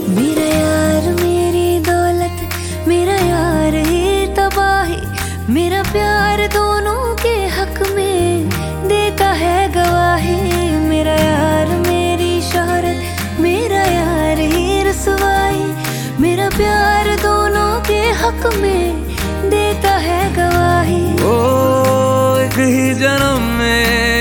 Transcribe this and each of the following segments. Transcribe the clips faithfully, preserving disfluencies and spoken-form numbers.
मेरा यार मेरी दौलत, मेरा यार ही तबाही, मेरा प्यार दोनों के हक में देता है गवाही। मेरा यार मेरी शोहरत, मेरा यार ही रसवाई, मेरा प्यार दोनों के हक में देता है गवाही। ओ एक ही जन्म में,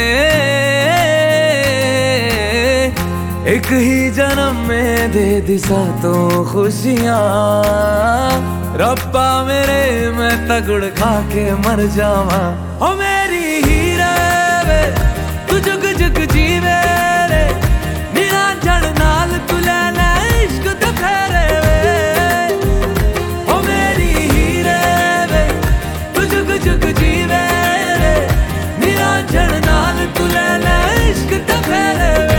एक ही जन्म में दे दी सातों खुशियाँ। रब्बा मेरे मैं तगड़ खा के मर जावा। ओ मेरी हीरे वे तू जुग जुग जीवे रे, मेरा जड़ नाल तू ले ले इश्क ते फेरे वे। ओ मेरी हीरे वे तू जुग जुग जीवे रे, मेरा जड़ नाल तू ले ले इश्क ते फेरे वे।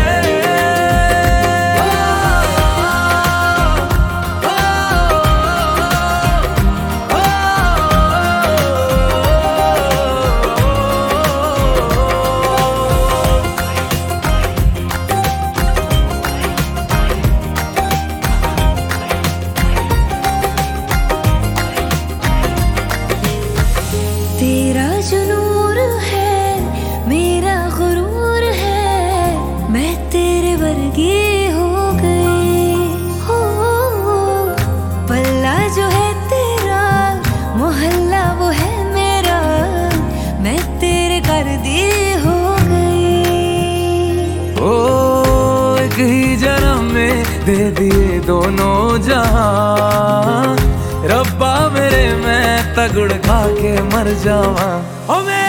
तेरा जो नूर है मेरा गुरूर है, मैं तेरे वर्गी हो गई। हो पल्ला जो है तेरा, मोहल्ला वो है मेरा, मैं तेरे कर दी हो गई। ओ एक ही जन्म में दे दिए दोनों जहां। रब्बा मेरे मैं तगड़ खा के मर जावा। ओ